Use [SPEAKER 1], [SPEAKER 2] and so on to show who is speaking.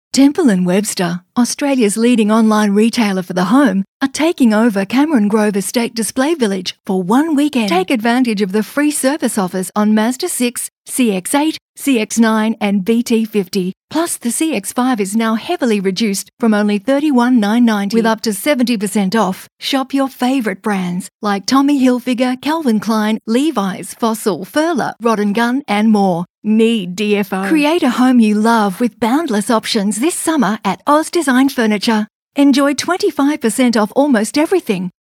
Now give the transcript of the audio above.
[SPEAKER 1] Temple & Webster, Australia's leading online retailer for the home, are taking over Cameron Grove Estate Display Village for one weekend. Take advantage of the free service offers on Mazda 6, CX-8, CX-9 and VT50. Plus, the CX-5 is now heavily reduced from only $31,990 with up to 70% off. Shop your favourite brands like Tommy Hilfiger, Calvin Klein, Levi's, Fossil, Furla, Rod & Gun and more. Need DFO. Create a home you love with boundless options this summer at Oz Design Furniture. Enjoy 25% off almost everything,